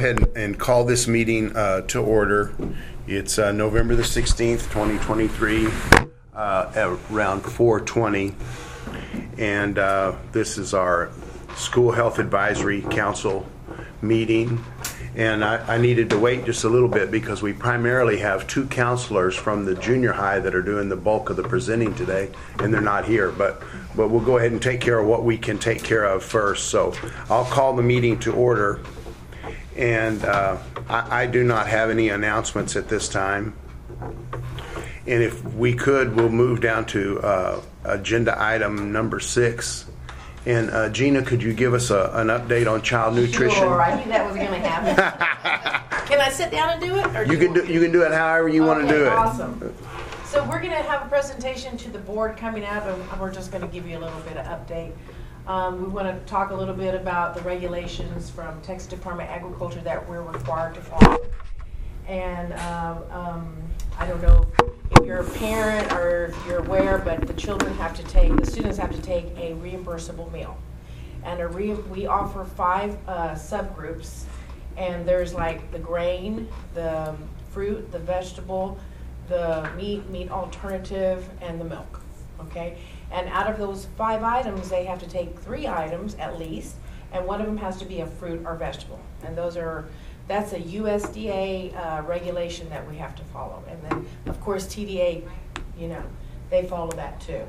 ahead and call this meeting to order. It's November the 16th, 2023, around 4:20. And this is our School Health Advisory Council meeting. And I needed to wait just a little bit because we primarily have two counselors from the junior high that are doing the bulk of the presenting today, and they're not here. But we'll go ahead and take care of what we can take care of first. So I'll call the meeting to order. And I do not have any announcements at this time. And if we could, we'll move down to agenda item number 6. And Gina, could you give us an update on child nutrition? Sure, I knew that was going to happen. Can I sit down and do it? Or you can do it however you want to do it. Awesome. So we're going to have a presentation to the board coming up, and we're just going to give you a little bit of update. We want to talk a little bit about the regulations from Texas Department of Agriculture that we're required to follow. And I don't know if you're a parent or if you're aware, but the students have to take a reimbursable meal. And we offer 5 subgroups, and there's like the grain, the fruit, the vegetable, the meat alternative, and the milk. Okay? And out of those 5 items, they have to take 3 items at least, and one of them has to be a fruit or vegetable. And that's a USDA regulation that we have to follow. And then, of course, TDA, they follow that too.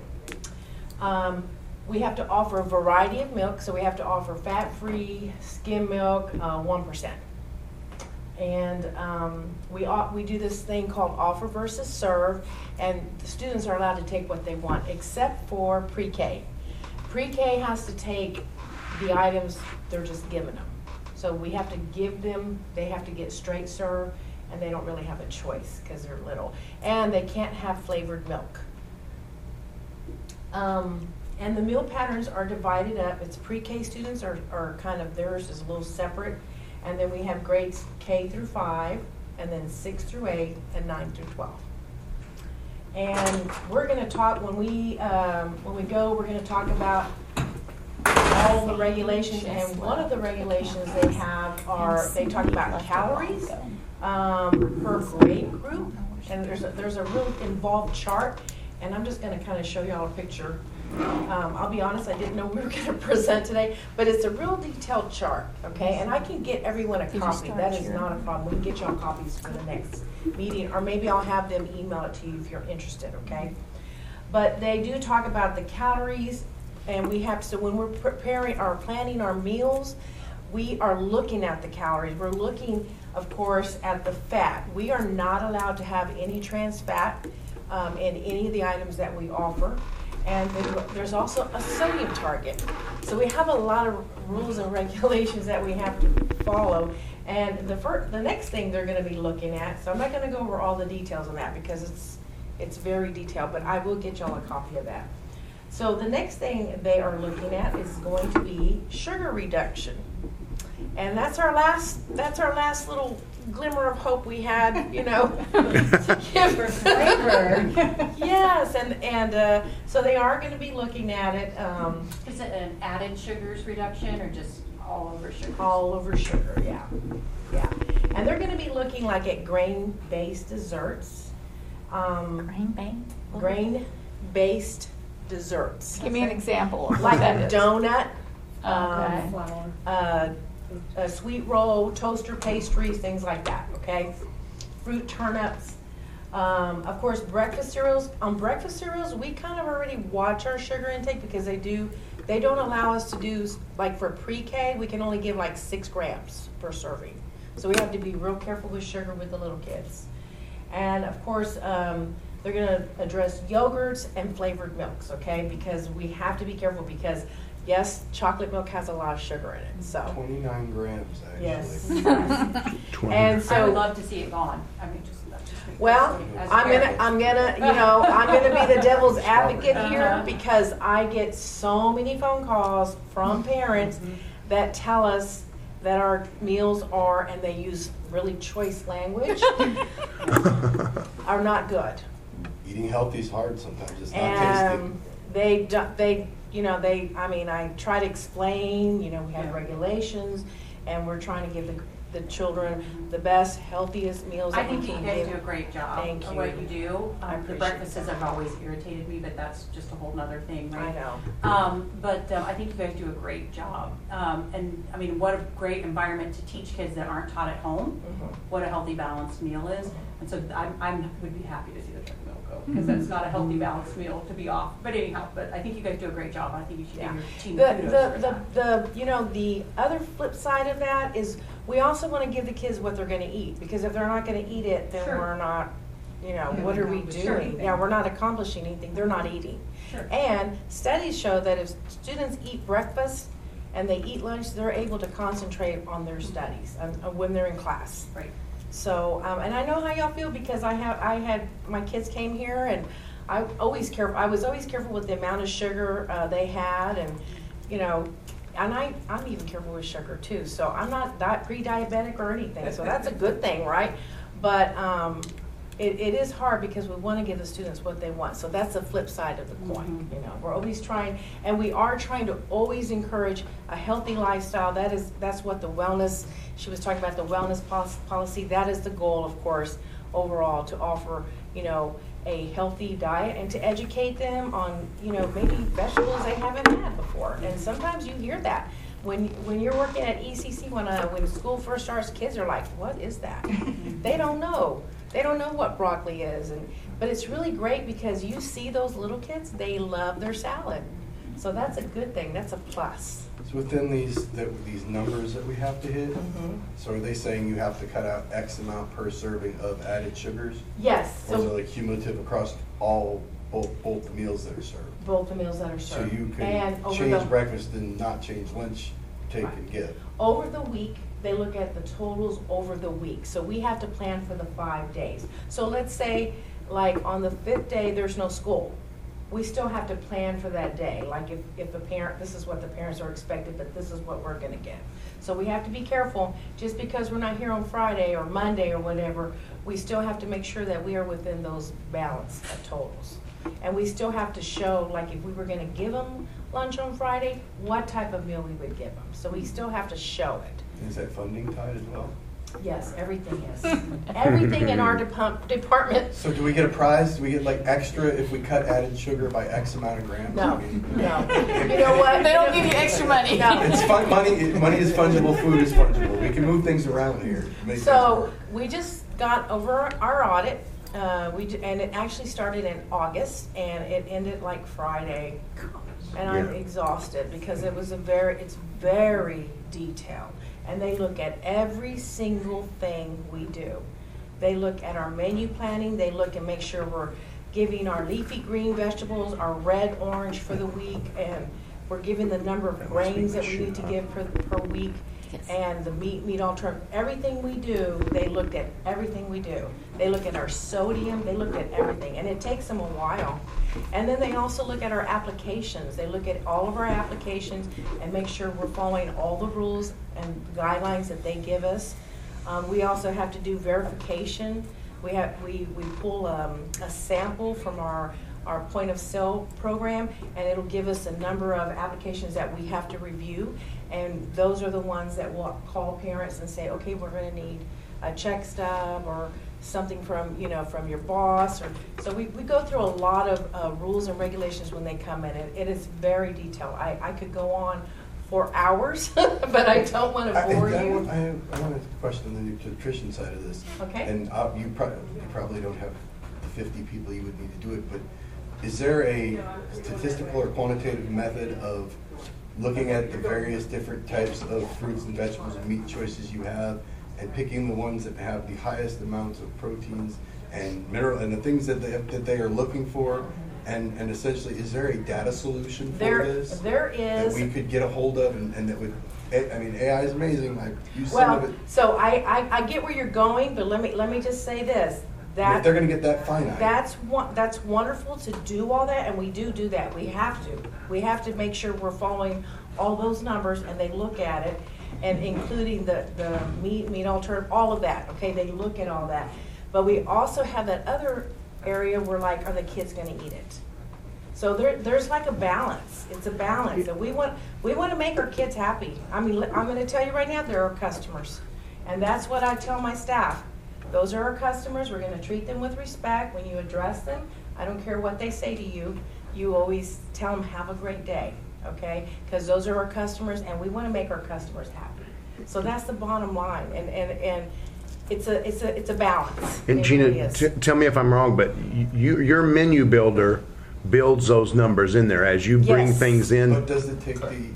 We have to offer a variety of milk, so we have to offer fat-free, skim milk, 1%. And we do this thing called offer versus serve, and the students are allowed to take what they want, except for pre-K. Pre-K has to take the items they're just giving them. So we have to give them, they have to get straight serve, and they don't really have a choice because they're little. And they can't have flavored milk. And the meal patterns are divided up. It's pre-K students are kind of, theirs is a little separate. And then we have grades K through 5, and then 6 through 8, and 9 through 12. And we're going to talk, when we go, we're going to talk about all the regulations. And one of the regulations they have they talk about calories per grade group. And there's a real involved chart. And I'm just going to kind of show y'all a picture. I'll be honest, I didn't know we were going to present today, but it's a real detailed chart, okay? And I can get everyone a copy. That is not a problem. We can get y'all copies for the next meeting, or maybe I'll have them email it to you if you're interested, okay? But they do talk about the calories, and so when we're planning our meals, we are looking at the calories. We're looking, of course, at the fat. We are not allowed to have any trans fat in any of the items that we offer. And there's also a sodium target. So we have a lot of rules and regulations that we have to follow. And the next thing they're going to be looking at, so I'm not going to go over all the details on that because it's very detailed, but I will get y'all a copy of that. So the next thing they are looking at is going to be sugar reduction. And that's our last little glimmer of hope we had, to give for flavor. Yes, and so they are going to be looking at it. Is it an added sugars reduction or just all over sugar? All over sugar, yeah. And they're going to be looking like at grain-based desserts. Grain-based desserts. Give me an example. Like a donut. Flour. A sweet roll, toaster pastries, things like that, okay? Fruit turnips. Of course, breakfast cereals. On breakfast cereals, we kind of already watch our sugar intake because they don't allow us to do, like for pre-K, we can only give like 6 grams per serving. So we have to be real careful with sugar with the little kids. And of course, they're going to address yogurts and flavored milks, okay? Because we have to be careful because yes, chocolate milk has a lot of sugar in it. So 29 grams, actually. Yes. And so I would love to see it gone. I mean, well, I'm gonna be the devil's advocate here because I get so many phone calls from parents that tell us that our meals and they use really choice language, are not good. Eating healthy is hard sometimes. It's not tasty. I try to explain, we have regulations, and we're trying to give the children the best, healthiest meals I that we think you can guys give. do a great job Thank of you. what you do. I The appreciate breakfasts that. have always irritated me, but that's just a whole nother thing, I right? know. But I think you guys do a great job. And I mean, what a great environment to teach kids that aren't taught at home Mhm. what a healthy balanced meal is. And so I would be happy to see the turkey meal go, because that's not a healthy balanced meal to be off. But anyhow, but I think you guys do a great job. I think you should Yeah. give your team The, kudos for that. the other flip side of that is we also want to give the kids what they're going to eat, because if they're not going to eat it, then Sure. we're not, what are we Sure. doing? Yeah, we're not accomplishing anything. They're not eating. Sure. And studies show that if students eat breakfast and they eat lunch, they're able to concentrate on their studies when they're in class. Right. So, and I know how y'all feel, because I had my kids came here, and I was always careful with the amount of sugar they had, and and I'm even careful with sugar too. So I'm not pre-diabetic or anything. So that's a good thing, right? But it is hard, because we want to give the students what they want. So that's the flip side of the coin. Mhm. We're always trying, and we are trying to always encourage a healthy lifestyle. That's what the wellness. She was talking about the wellness policy. That is the goal, of course, overall, to offer a healthy diet and to educate them on maybe vegetables they haven't had before. And sometimes you hear that. When you're working at ECC, when school first starts, kids are like, "What is that?" They don't know. They don't know what broccoli is, but it's really great, because you see those little kids, they love their salad. So that's a good thing. That's a plus. So within these numbers that we have to hit, Mhm. so are they saying you have to cut out X amount per serving of added sugars? Yes. Or is it So like cumulative across both the meals that are served? both the meals that are So served. you And can over change the- breakfast and not change lunch, take and give. Over the week, they look at the totals over the week. So we have to plan for the 5 days. So let's say, like, on the 5th day, there's no school. We still have to plan for that day. Like, if a parent, this is what the parents are expected, but this is what we're gonna get. So we have to be careful. Just because we're not here on Friday or Monday or whatever, we still have to make sure that we are within those balance of totals. And we still have to show, like, if we were gonna give them lunch on Friday, what type of meal we would give them. So we still have to show it. Is that funding tied as well? Yes, everything is. Everything in our department. So do we get a prize? Do we get like extra if we cut added sugar by X amount of grams? No, I mean, no. You know what? They don't give you extra money. No. It's fun. Money is fungible. Food is fungible. We can move things around here. To make things So work. we just got over our audit. And it actually started in August, and it ended like Friday. And I'm Yeah. exhausted, because it's very detailed. And they look at every single thing we do. They look at our menu planning. They look and make sure we're giving our leafy green vegetables, our red, orange for the week, and we're giving the number of That must be grains that we machine, need to huh? give per week. Yes. And the meat alternative, everything we do, they looked at everything we do. They look at our sodium, they look at everything, and it takes them a while. And then they also look at our applications. They look at all of our applications and make sure we're following all the rules and guidelines that they give us. We also have to do verification. We pull a sample from our point of sale program, and it'll give us a number of applications that we have to review. And those are the ones that will call parents and say, okay, we're going to need a check stub or something from your boss. So we go through a lot of rules and regulations when they come in. It is very detailed. I could go on for hours, but I don't want to bore you. I want to question the nutrition side of this. Okay. And you probably don't have the 50 people you would need to do it, but is there a statistical or quantitative method of looking at the various different types of fruits and vegetables and meat choices you have, and picking the ones that have the highest amounts of proteins and mineral and the things that they are looking for, and essentially, is there a data solution for this There that is. we could get a hold of, and that would? I mean, AI is amazing. I use some of Well, it. so I get where you're going, but let me just say this. If they're going to get that finite. That's wonderful to do all that, and we do that. We have to make sure we're following all those numbers, and they look at it, and including the meat alternative, all of that. Okay, they look at all that, but we also have that other area where, like, are the kids going to eat it? So there's like a balance. It's a balance, and we want to make our kids happy. I mean, I'm going to tell you right now, they're our customers. And that's what I tell my staff. Those are our customers. We're going to treat them with respect. When you address them, I don't care what they say to you, you always tell them, have a great day, okay? Because those are our customers, and we want to make our customers happy. So that's the bottom line, and it's a balance. And It Gina, really is. tell me if I'm wrong, but your menu builder builds those numbers in there as you bring Yes. things in. But does it take the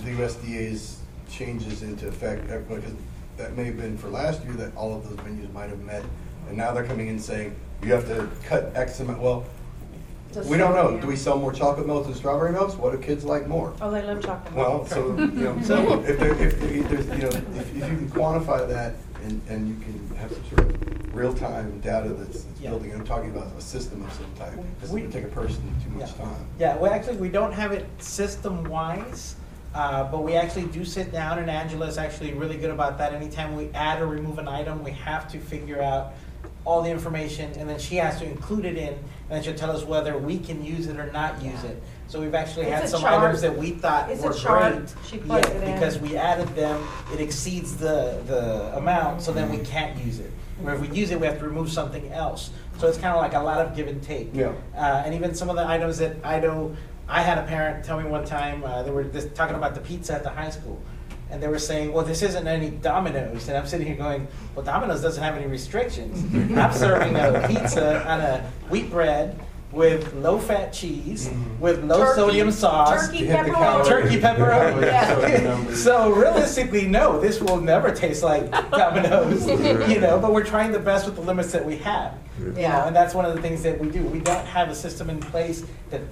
USDA's changes into effect? Because that may have been for last year that all of those menus might have met, and now they're coming in saying you have to cut X amount. Well, Just we don't know. yeah. Do we sell more chocolate milks and strawberry milks? What do kids like more? Oh, they love chocolate. Well, so if there's if you can quantify that and you can have some sort of real time data that's building. I'm talking about a system of some type. It's going to take a person too much time. Yeah, well, actually, we don't have it system-wise, but we actually do sit down, and Angela is actually really good about that. Anytime we add or remove an item, we have to figure out all the information, and then she has to include it in, and then she'll tell us whether we can use it or not use it. So we've actually It's had a some chart. items that we thought It's a were chart. great. She plugs it in. Because we added them, it exceeds the amount, so then we can't use it. Or if we use it, we have to remove something else. So it's kind of like a lot of give and take. Yeah. And even some of the items that I had a parent tell me one time, they were just talking about the pizza at the high school. And they were saying, well, this isn't any Domino's. And I'm sitting here going, well, Domino's doesn't have any restrictions. I'm serving a pizza on a wheat bread with low-fat cheese, with low-sodium sauce. Turkey You hit the pepperoni. calories. Turkey pepperoni. Yeah. So realistically, no, this will never taste like Domino's, but we're trying the best with the limits that we have. Yeah. And that's one of the things that we do. We don't have a system in place that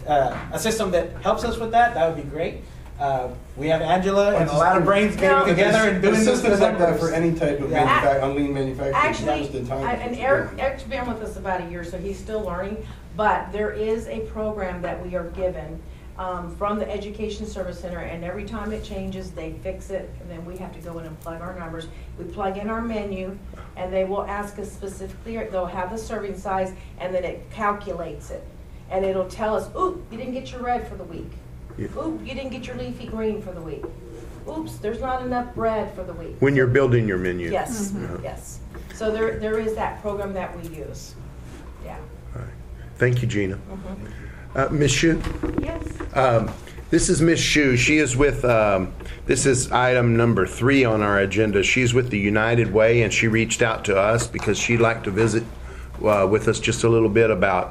helps us with that. That would be great. We have Angela and a lot of brains getting together and doing There's this. systems like that for any type of Yeah. on lean manufacturing. Actually, just in time. and Eric's been with us about a year, so he's still learning. But there is a program that we are given from the Education Service Center, and every time it changes, they fix it, and then we have to go in and plug our numbers. We plug in our menu, and they will ask us specifically, they'll have the serving size, and then it calculates it. And it'll tell us, ooh, you didn't get your red for the week. Yeah. Ooh, you didn't get your leafy green for the week. Oops, there's not enough bread for the week. When you're building your menu. Yes, Uh-huh. yes. So there is that program that we use. Yeah. All right. Thank you, Gina. Mhm. Ms. Shu? Yes. This is Ms. Shu. She is with, this is item number 3 on our agenda. She's with the United Way, and she reached out to us because she'd like to visit with us just a little bit about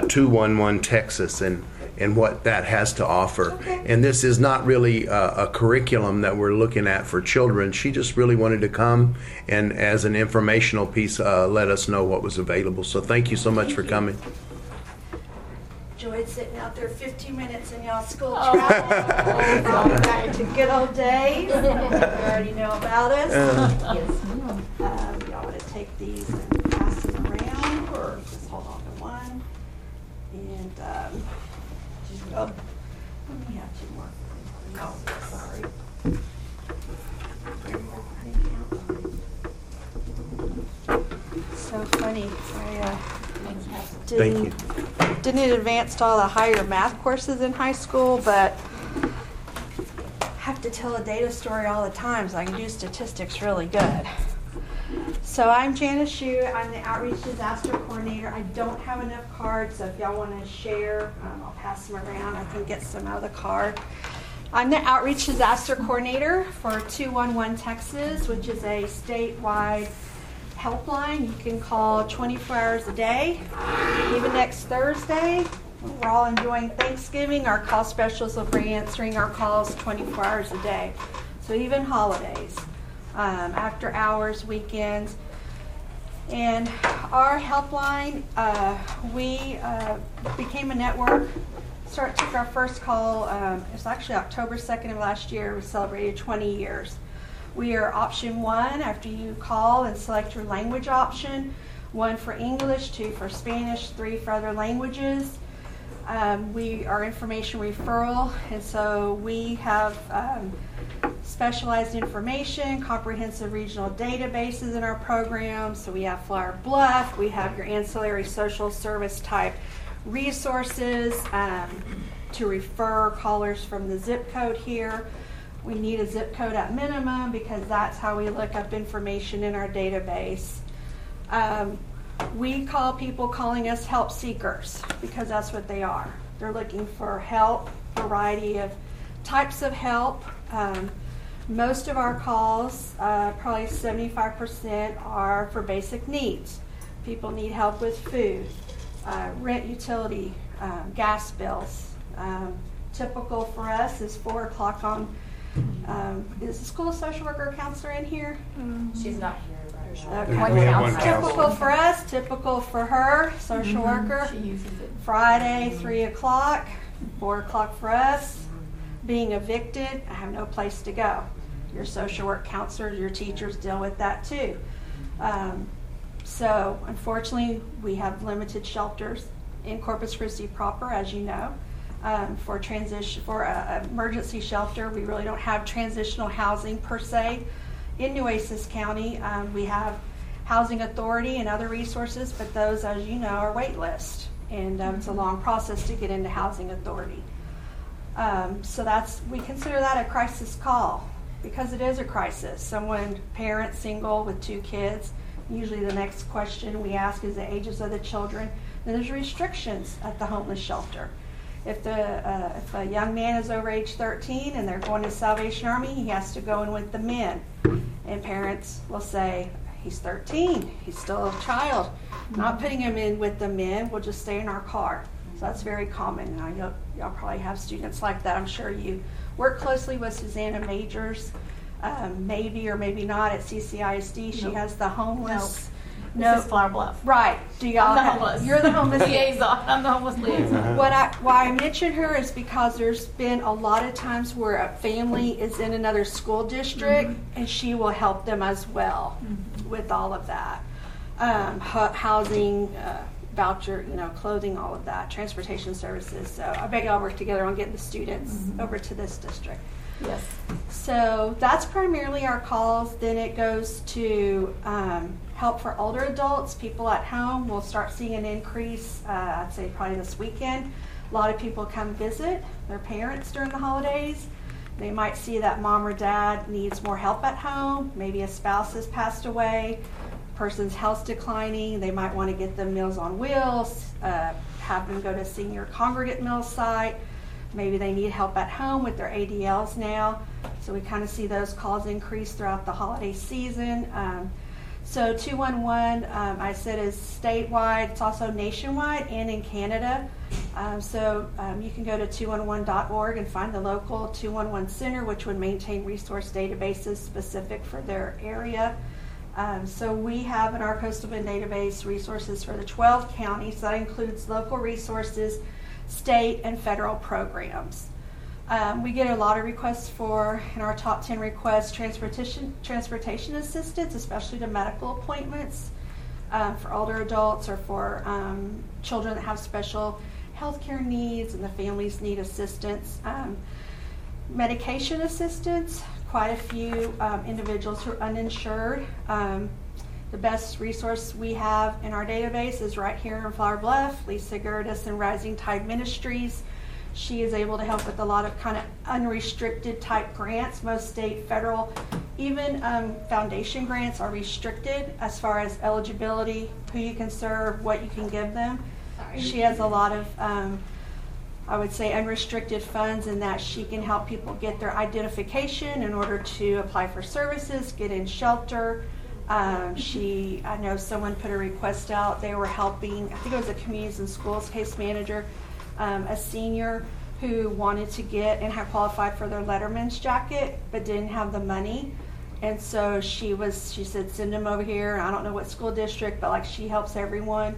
211 Texas and what that has to offer. Okay. And this is not really a curriculum that we're looking at for children. She just really wanted to come and, as an informational piece, let us know what was available. So thank you so much for coming. Enjoyed sitting out there 15 minutes in y'all's school traffic. Going back to good old days. You already know about us. Yes. Y'all want to take these and pass them around, or just hold on to one? And oh, we have 2 more. Oh, sorry. So funny. Thank you. Didn't advance to all the higher math courses in high school, but have to tell a data story all the time, so I can do statistics really good. So I'm Janice Shu. I'm the Outreach Disaster Coordinator. I don't have enough cards, so if y'all want to share, I'll pass them around. I can get some out of the car. I'm the Outreach Disaster Coordinator for 211 Texas, which is a statewide helpline. You can call 24 hours a day. Even next Thursday, we're all enjoying Thanksgiving. Our call specialists will be answering our calls 24 hours a day. So even holidays, after hours, weekends. And our helpline, we became a network. Took our first call, it was actually October 2nd of last year. We celebrated 20 years. We are option 1 after you call and select your language option. 1 for English, 2 for Spanish, 3 for other languages. We are information referral, and so we have specialized information, comprehensive regional databases in our program. So we have Flower Bluff, we have your ancillary social service type resources to refer callers from the zip code here. We need a zip code at minimum because that's how we look up information in our database. We call people calling us help seekers because that's what they are. They're looking for help, variety of types of help. Most of our calls, probably 75%, are for basic needs. People need help with food, rent, utility, gas bills. Typical for us is 4 o'clock on, is the school social worker or counselor in here? She's not here right Okay. now. We have one Typical for us, typical for her, social worker. She uses it. Friday, 3 o'clock, 4 o'clock for us. Being evicted, I have no place to go. Your social work counselors, your teachers deal with that too. So unfortunately, we have limited shelters in Corpus Christi proper, as you know. For emergency shelter, we really don't have transitional housing per se. In Nueces County, we have Housing Authority and other resources, but those, as you know, are wait list. And it's a long process to get into Housing Authority. So we consider that a crisis call because it is a crisis. Someone, parent, single with 2 kids, usually the next question we ask is the ages of the children. And there's restrictions at the homeless shelter. If a young man is over age 13 and they're going to Salvation Army, he has to go in with the men. And parents will say, he's 13, he's still a child. Not putting him in with the men, we'll just stay in our car. So that's very common. And I know y'all probably have students like that. I'm sure you work closely with Susanna Majors, maybe or maybe not at CCISD. She has the homeless. This is Flower Bluff. Right. Do y'all I'm the have, homeless. You're the homeless liaison. I'm the homeless liaison. Why I mention her is because there's been a lot of times where a family is in another school district and she will help them as well with all of that. Housing, voucher, clothing, all of that, transportation services. So I bet y'all work together on getting the students over to this district. Yes. So that's primarily our calls. Then it goes to help for older adults, people at home. We'll start seeing an increase, I'd say probably this weekend. A lot of people come visit their parents during the holidays. They might see that mom or dad needs more help at home. Maybe a spouse has passed away, person's health's declining. They might want to get them Meals on Wheels, have them go to senior congregate meal site. Maybe they need help at home with their ADLs now. So we kind of see those calls increase throughout the holiday season. So 211, I said, is statewide. It's also nationwide and in Canada. So you can go to 211.org and find the local 211 center, which would maintain resource databases specific for their area. So we have in our Coastal Bend database resources for the 12 counties. That includes local resources, state and federal programs. We get a lot of requests in our top 10 requests, transportation assistance, especially to medical appointments for older adults or for children that have special healthcare needs and the families need assistance. Medication assistance, quite a few individuals who are uninsured. The best resource we have in our database is right here in Flower Bluff, Lisa Gerdes and Rising Tide Ministries. She is able to help with a lot of kind of unrestricted type grants. Most state, federal, even foundation grants are restricted as far as eligibility, who you can serve, what you can give them. She has a lot of, I would say, unrestricted funds in that she can help people get their identification in order to apply for services, get in shelter. I know someone put a request out. They were helping, I think it was a Communities and Schools case manager, a senior who wanted to get and had qualified for their Letterman's jacket but didn't have the money. And so she said, send them over here. I don't know what school district, but she helps everyone.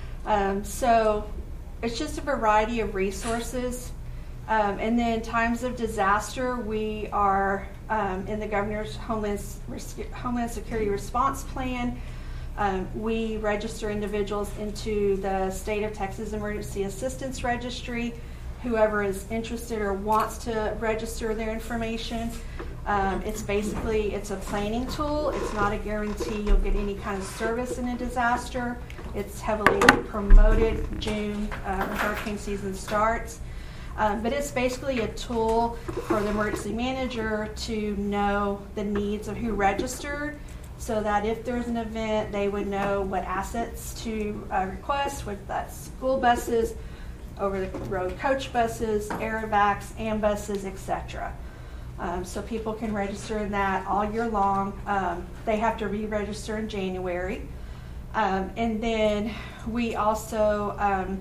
So it's just a variety of resources. And then times of disaster, we are in the Governor's Homeland Security Response Plan. We register individuals into the State of Texas Emergency Assistance Registry. Whoever is interested or wants to register their information. It's a planning tool. It's not a guarantee you'll get any kind of service in a disaster. It's heavily promoted June when hurricane season starts. But it's basically a tool for the emergency manager to know the needs of who registered, so that if there's an event, they would know what assets to request, whether that's school buses, over-the-road coach buses, aerovacs, ambuses, etc. So people can register in that all year long. They have to re-register in January. And then we also,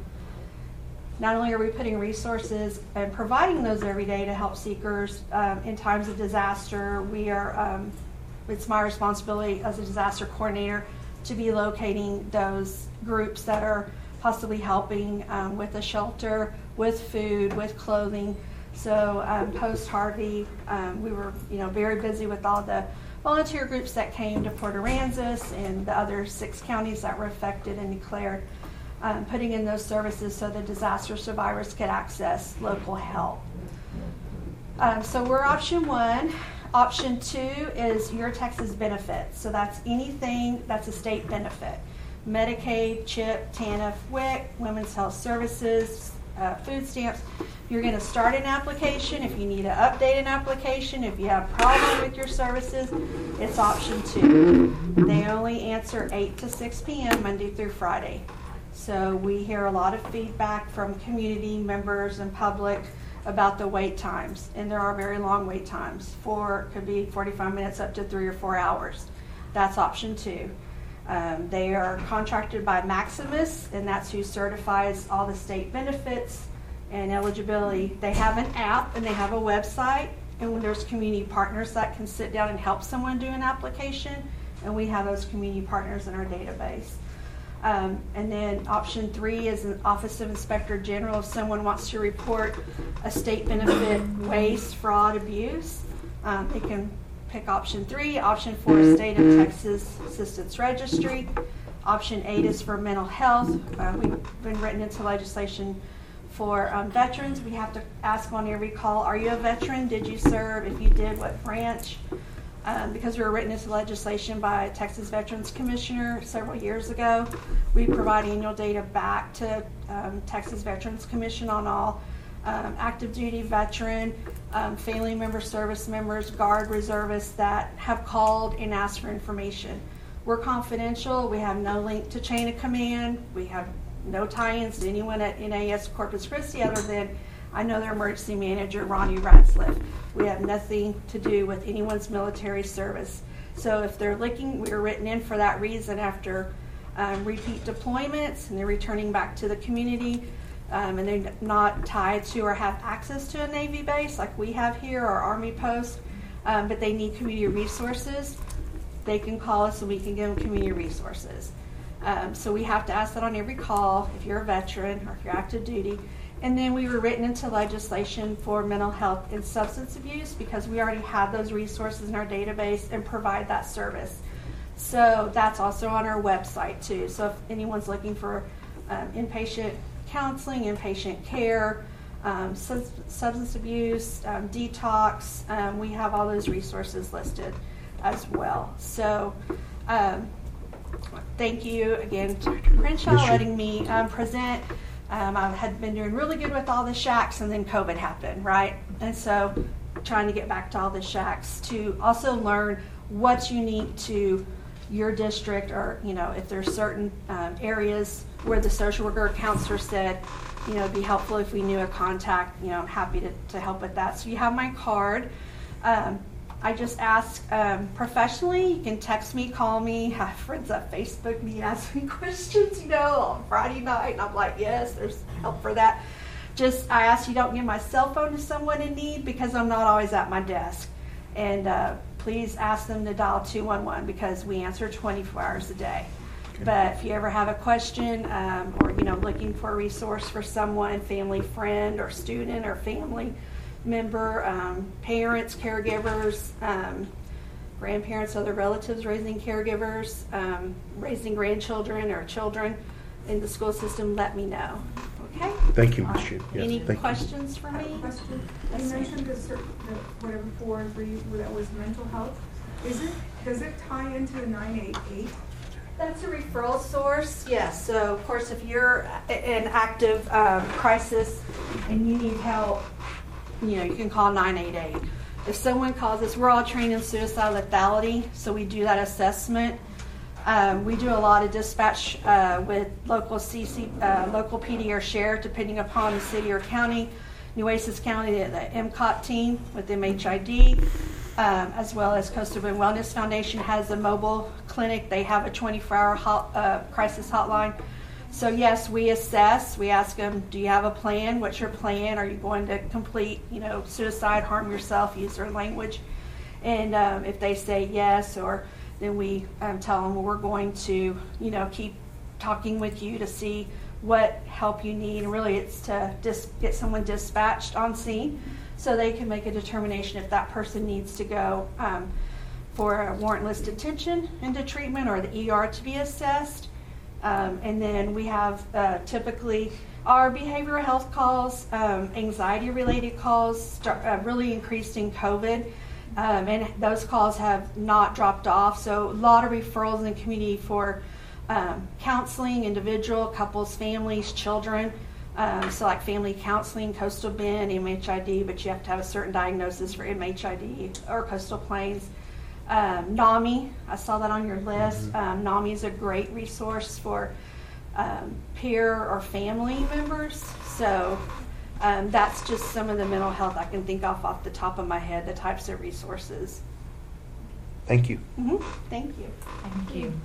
not only are we putting resources and providing those every day to help seekers in times of disaster, we are, it's my responsibility as a disaster coordinator to be locating those groups that are possibly helping with a shelter, with food, with clothing. So post Harvey, we were very busy with all the volunteer groups that came to Port Aransas and the other 6 counties that were affected and declared, putting in those services so the disaster survivors could access local help. So we're option 1. Option 2 is Your Texas benefits. So that's anything that's a state benefit. Medicaid, CHIP, TANF, WIC, Women's Health Services, food stamps. If you're going to start an application, if you need to update an application, if you have a problem with your services, it's option 2. They only answer 8 to 6 p.m. Monday through Friday. So we hear a lot of feedback from community members and public about the wait times, and there are very long wait times. Could be 45 minutes up to 3 or 4 hours. That's option 2. They are contracted by Maximus, and that's who certifies all the state benefits and eligibility. They have an app and they have a website, and when there's community partners that can sit down and help someone do an application, and we have those community partners in our database. And then option 3 is an Office of Inspector General. If someone wants to report a state benefit waste, fraud, abuse, they can pick option 3. Option 4 is State of Texas Assistance Registry. Option 8 is for mental health. We've been written into legislation for veterans. We have to ask on every call, are you a veteran? Did you serve? If you did, what branch? Because we were written into legislation by Texas Veterans Commissioner several years ago, we provide annual data back to Texas Veterans Commission on all active duty veteran, family members, service members, Guard reservists that have called and asked for information. We're confidential. We have no link to chain of command. We have no tie-ins to anyone at NAS Corpus Christi other than I know their emergency manager, Ronnie Ratzliff. We have nothing to do with anyone's military service. So if they're looking, we were written in for that reason after repeat deployments, and they're returning back to the community, and they're not tied to or have access to a Navy base like we have here or Army post, but they need community resources. They can call us and we can give them community resources. So we have to ask that on every call if you're a veteran or if you're active duty. And then we were written into legislation for mental health and substance abuse because we already have those resources in our database and provide that service. So that's also on our website too. So if anyone's looking for inpatient counseling, inpatient care, substance abuse, detox, we have all those resources listed as well. So thank you again to Dr. Crenshaw letting me present. I had been doing really good with all the shacks, and then COVID happened, right? And so trying to get back to all the shacks to also learn what's unique to your district, or, you know, if there's certain areas where the social worker or counselor said, you know, it'd be helpful if we knew a contact, you know, I'm happy to help with that. So you have my card. I just ask professionally, you can text me, call me, have friends that Facebook me, ask me questions, you know, on Friday night, and I'm like, yes, there's help for that. Just, I ask you don't give my cell phone to someone in need because I'm not always at my desk. And please ask them to dial 211 because we answer 24 hours a day. Okay. But if you ever have a question or, you know, looking for a resource for someone, family, friend, or student, or family member, parents, caregivers, grandparents, other relatives raising caregivers, raising grandchildren or children in the school system, let me know. Okay? Thank you, Ms. Shue. Yes, any questions for me? I have a question. Yes, You ma'am. mentioned whatever 4 and 3 that was mental health. Does it tie into the 988? That's a referral source, yes. So, of course, if you're in active crisis and you need help, you can call 988. If someone calls us, we're all trained in suicide lethality, so we do that assessment. We do a lot of dispatch with local local PD or sheriff, depending upon the city or county. Nueces County, the MCOT team with MHID, as well as Coastal Bend Wellness Foundation has a mobile clinic. They have a 24-hour crisis hotline. So yes, we assess. We ask them, do you have a plan? What's your plan? Are you going to complete, suicide, harm yourself, use their language? And if they say yes, then we tell them, well, we're going to, keep talking with you to see what help you need. And really, it's to just get someone dispatched on scene so they can make a determination if that person needs to go for a warrantless detention into treatment or the ER to be assessed. And then we have typically our behavioral health calls, anxiety-related calls really increased in COVID. And those calls have not dropped off. So a lot of referrals in the community for counseling, individual, couples, families, children. So like family counseling, Coastal Bend, MHID, but you have to have a certain diagnosis for MHID or Coastal Plains. NAMI, I saw that on your list. NAMI is a great resource for peer or family members. So that's just some of the mental health I can think of off the top of my head, the types of resources. Thank you. Mm-hmm. Thank you. Thank you.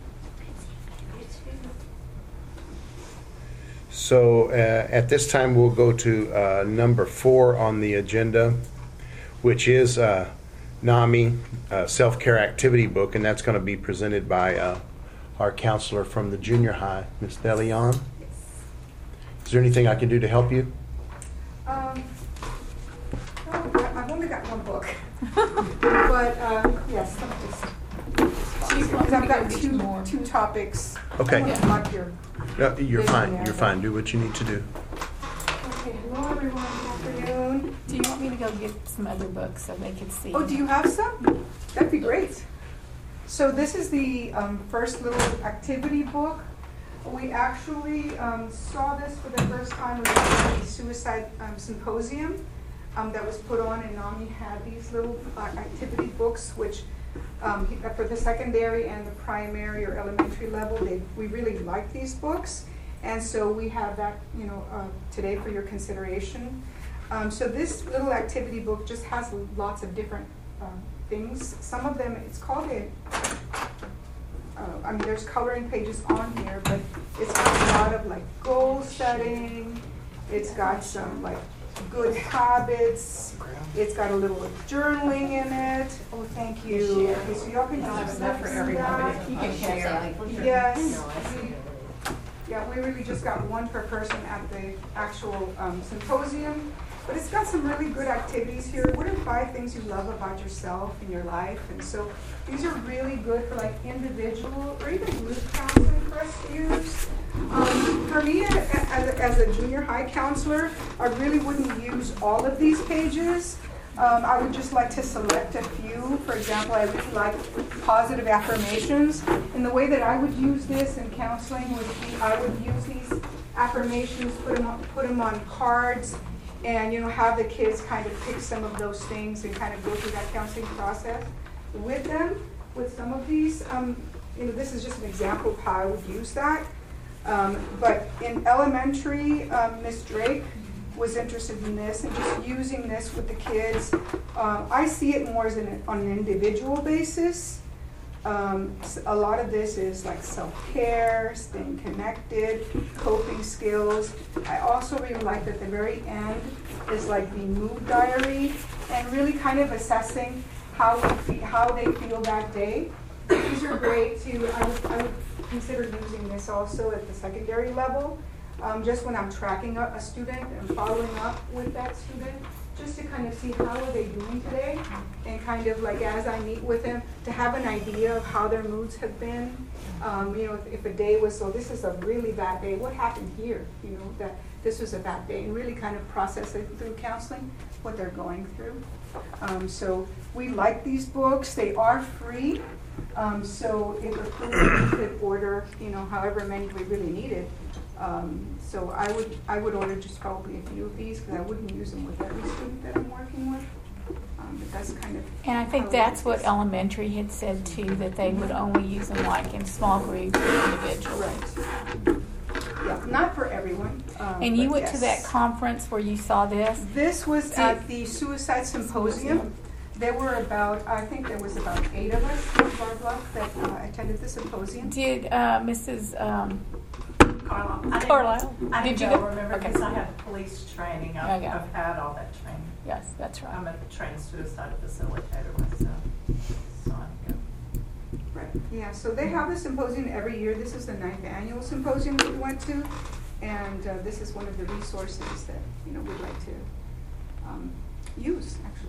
So at this time, we'll go to number 4 on the agenda, which is NAMI Self-Care Activity Book, and that's going to be presented by our counselor from the junior high, Ms. DeLeon. Is there anything I can do to help you? I've only got one book, but yes, because I've got two topics. Okay. Like your No, you're vision fine. there, You're but- fine. Do what you need to do. Okay, hello everyone. Good afternoon. Do you want me to go get some other books so they can see? Oh, do you have some? That'd be great. So this is the first little activity book. We actually saw this for the first time at the suicide symposium that was put on, and NAMI had these little activity books, which for the secondary and the primary or elementary level, we really like these books, and so we have that today for your consideration. So this little activity book just has lots of different things. Some of them, it's called there's coloring pages on here, but it's got a lot of like goal setting. It's got some like good habits. It's got a little journaling in it. Oh, thank you. Okay, so y'all can Have just enough for everybody. You can share. Yes. Yeah, we really just got one per person at the actual symposium. But it's got some really good activities here. What are 5 things you love about yourself in your life? And so these are really good for like individual or even group counseling for us to use. For me, as a junior high counselor, I really wouldn't use all of these pages. I would just like to select a few. For example, I really like positive affirmations. And the way that I would use this in counseling would be I would use these affirmations, put them on cards, and have the kids kind of pick some of those things and kind of go through that counseling process with them. With some of these, this is just an example of how I would use that. But in elementary, Miss Drake was interested in this and just using this with the kids. I see it more as on an individual basis. A lot of this is like self-care, staying connected, coping skills. I also really like that the very end is like the mood diary and really kind of assessing how they feel that day. These are great too. I would consider using this also at the secondary level, just when I'm tracking a student and following up with that student, just to kind of see how are they doing today, and kind of like as I meet with them, to have an idea of how their moods have been. If a day was, so this is a really bad day, what happened here? That this was a bad day, and really kind of process it through counseling, what they're going through. So we like these books. They are free. So if approved, we could order, however many we really needed. So I would order just probably a few of these, because I wouldn't use them with every student that I'm working with. But that's kind of. And I think that's what elementary had said too, that they would only use them like in small groups or individually. Right. Yeah, not for everyone. And you but went to that yes. conference where you saw this? This was at the Suicide Symposium. There were I think there was about 8 of us in our block that attended the symposium. Did Mrs. Carlisle. I Did you don't go? remember Okay. because I have police training. I've, Okay. I've had all that training. Yes, that's right. I'm a trained suicide facilitator myself. So I go. Right. Yeah, so they have the symposium every year. This is the 9th annual symposium that we went to. And this is one of the resources that, we'd like to use, actually.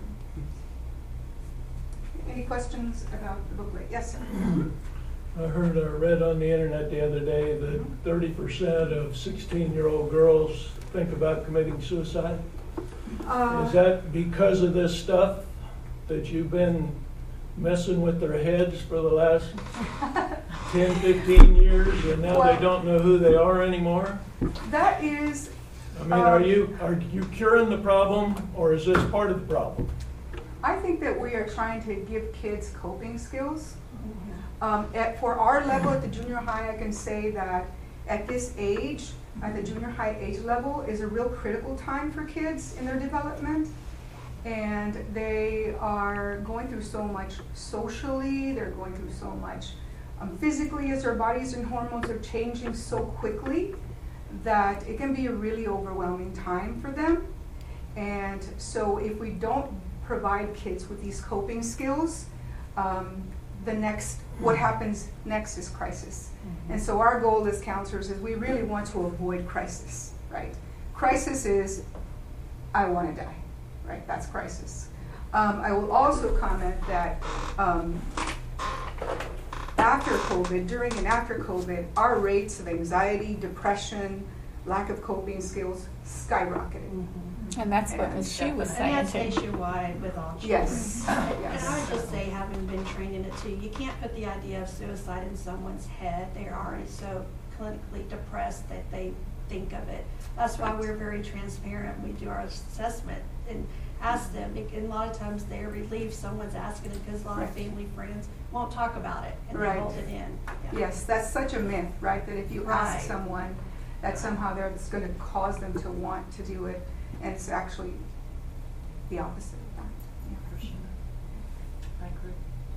Any questions about the booklet? Yes, sir. I read on the internet the other day that 30% of 16-year-old girls think about committing suicide. Is that because of this stuff that you've been messing with their heads for the last 10, 15 years, and now they don't know who they are anymore? That is. I mean, are you curing the problem, or is this part of the problem? I think that we are trying to give kids coping skills. For our level at the junior high, I can say that at this age, at the junior high age level, is a real critical time for kids in their development. And they are going through so much socially, they're going through so much physically as their bodies and hormones are changing so quickly that it can be a really overwhelming time for them. And so if we don't provide kids with these coping skills, what happens next is crisis. And so our goal as counselors is we really want to avoid crisis, right? Crisis is, I want to die, right? That's crisis. I will also comment that after COVID, during and after COVID, our rates of anxiety, depression, lack of coping skills skyrocketed. And that's what Ms. Shue was saying And that's too. nationwide with all children. Yes. And I would just say, having been trained in it too, you can't put the idea of suicide in someone's head. They are already so clinically depressed that they think of it. That's why we're very transparent. We do our assessment and ask them. And a lot of times they're relieved someone's asking it, because a lot of family friends won't talk about it and they hold it in. Yeah. Yes, that's such a myth, right? That if you Right. ask someone, that somehow it's going to cause them to want to do it, and it's actually the opposite of that. Yeah. For sure. I agree.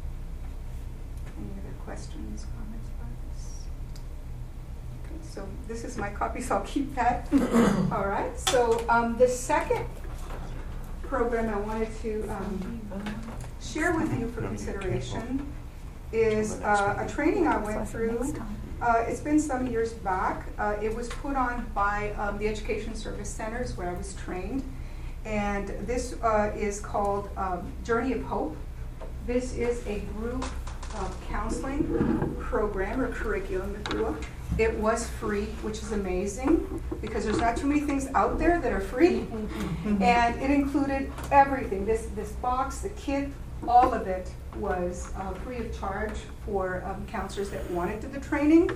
Any other questions, comments about this? Okay, so this is my copy, so I'll keep that. All right, so the second program I wanted to share with you for consideration is a training I went through. It's been some years back. It was put on by the Education Service Centers where I was trained. And this is called Journey of Hope. This is a group counseling program or curriculum, if you will. It was free, which is amazing because there's not too many things out there that are free. And it included everything. This box, the kit, all of it was free of charge for counselors that wanted to do the training.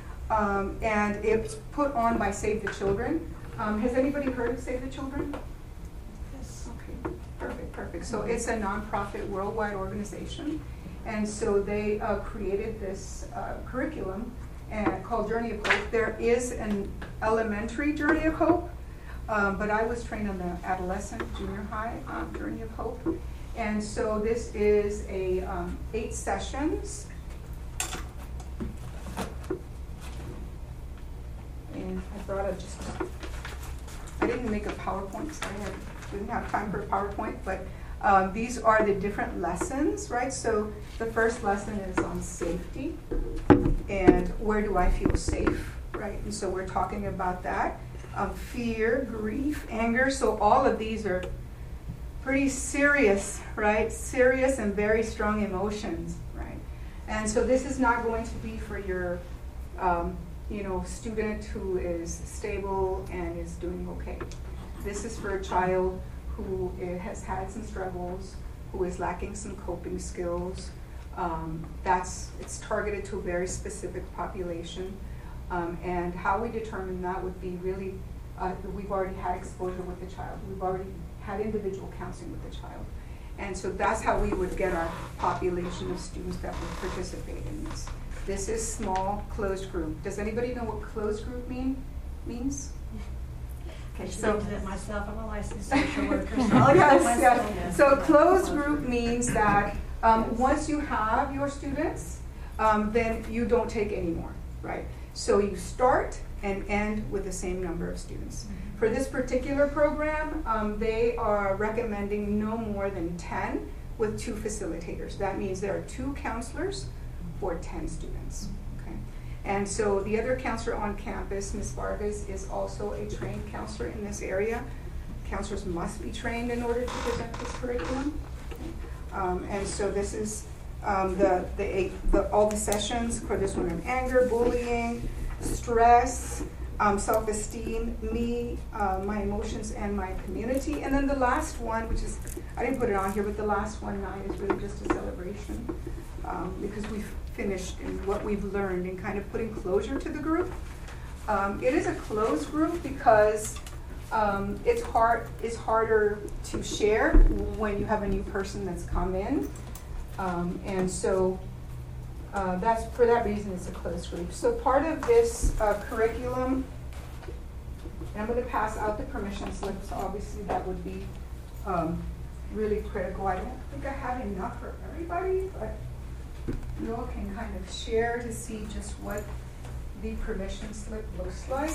And it's put on by Save the Children. Has anybody heard of Save the Children? Yes. Okay, perfect. So it's a nonprofit worldwide organization. And so they created this curriculum called Journey of Hope. There is an elementary Journey of Hope, but I was trained on the adolescent junior high Journey of Hope. And so this is a 8 sessions. And I thought I didn't make a PowerPoint, so I didn't have time for a PowerPoint, but these are the different lessons, right? So the first lesson is on safety and where do I feel safe, right? And so we're talking about that. Fear, grief, anger. So all of these are pretty serious, right? Serious and very strong emotions, right? And so this is not going to be for your, student who is stable and is doing okay. This is for a child who has had some struggles, who is lacking some coping skills, It's targeted to a very specific population. And how we determine that would be really, we've already had exposure with the child. We've already had individual counseling with the child. And so that's how we would get our population of students that would participate in this. This is small, closed group. Does anybody know what closed group means? Okay, So myself, I'm a licensed social worker, so I'll explain myself. yes. So closed group means that once you have your students, then you don't take any more, right? So you start and end with the same number of students. For this particular program, they are recommending no more than 10 with 2 facilitators. That means there are 2 counselors for 10 students. Okay? And so the other counselor on campus, Ms. Vargas, is also a trained counselor in this area. Counselors must be trained in order to present this curriculum. And so this is all the sessions for this one: anger, bullying, stress, self-esteem, me, my emotions, and my community. And then the last one, which is, I didn't put it on here, but the last one, 9, is really just a celebration because we've finished in what we've learned in kind of putting closure to the group. It is a closed group because it's harder to share when you have a new person that's come in. And so that's for that reason it's a closed group. So part of this curriculum, and I'm going to pass out the permission slips. Obviously, that would be really critical. I don't think I have enough for everybody, but you all can kind of share to see just what the permission slip looks like.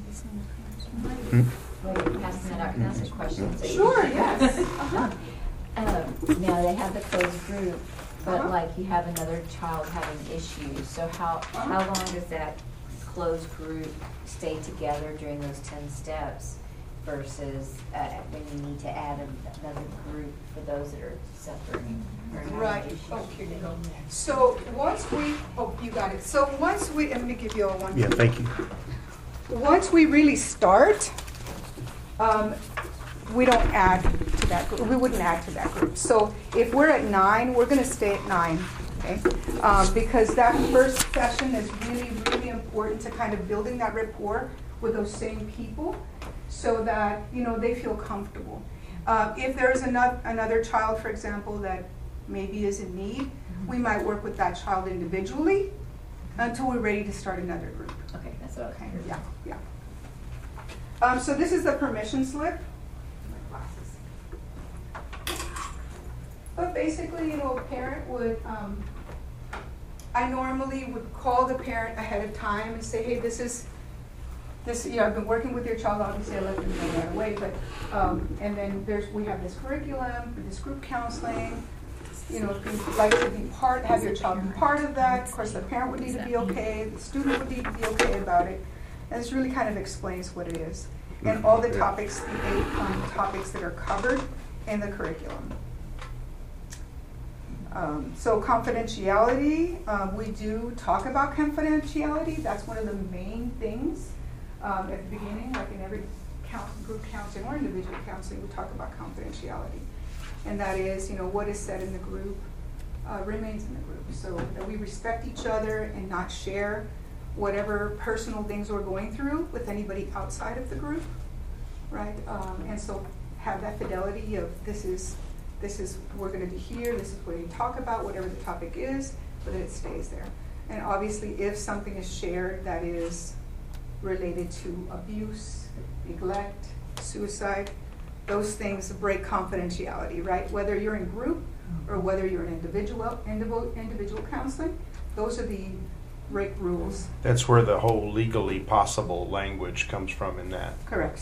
While you're passing that out, can I ask a question? Sure, yes. Now they have the closed group, but like you have another child having issues. So how long does that closed group stay together during those 10 steps versus when you need to add another group for those that are suffering or having Right. issues? Oh, here you go. So once we, you got it. So once we, let me give you all one. Yeah, thank you. Once we really start, we don't add to that group. We wouldn't add to that group. So if we're at 9, we're going to stay at 9, okay? Because that first session is really, really important to kind of building that rapport with those same people so that, you know, they feel comfortable. If there's another child, for example, that maybe is in need, we might work with that child individually until we're ready to start another group. Okay, that's what I was Yeah. So this is the permission slip. But basically, you know, a parent would, I normally would call the parent ahead of time and say, hey, this, you know, I've been working with your child, obviously I let them know right away, but, and then we have this curriculum, this group counseling, you know, if you'd like to be have your child be part of that. Of course, the parent would need to be okay, the student would need to be okay about it. And this really kind of explains what it is. And all the topics, the 8 topics that are covered in the curriculum. So confidentiality, we do talk about confidentiality. That's one of the main things at the beginning, like in every group counseling or individual counseling, we talk about confidentiality. And that is, you know, what is said in the group remains in the group. So that we respect each other and not share whatever personal things we're going through with anybody outside of the group, right? And so have that fidelity of this is we're going to be here, this is what you talk about, whatever the topic is, but it stays there. And obviously, if something is shared that is related to abuse, neglect, suicide, those things break confidentiality, right? Whether you're in group or whether you're in individual counseling, those are the break rules. That's where the whole legally possible language comes from in that. Correct.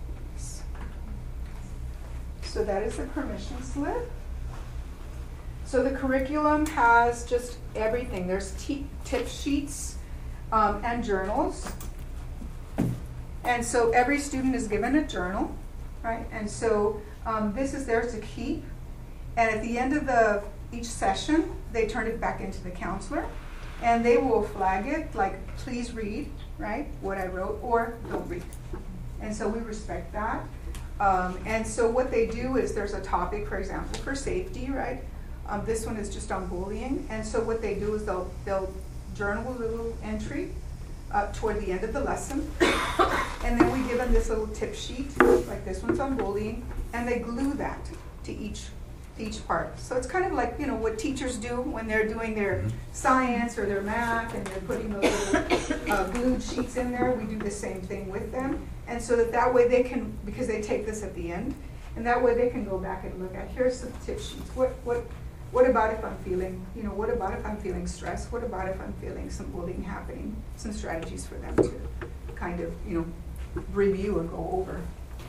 So that is the permission slip. So the curriculum has just everything. There's tip sheets and journals. And so every student is given a journal, right? And so this is theirs to keep. And at the end of each session, they turn it back into the counselor. And they will flag it like, please read, right, what I wrote, or don't read. And so we respect that. And so what they do is there's a topic, for example, for safety, right? This one is just on bullying. And so what they do is they'll journal a little entry toward the end of the lesson. And then we give them this little tip sheet, like this one's on bullying, and they glue that to each part. So it's kind of like, you know, what teachers do when they're doing their science or their math and they're putting those little glued sheets in there. We do the same thing with them. And so that way they can, because they take this at the end, and that way they can go back and look at, here's some tip sheets. What about if I'm feeling, you know, what about if I'm feeling stressed? What about if I'm feeling some bullying happening? Some strategies for them to kind of, you know, review and go over.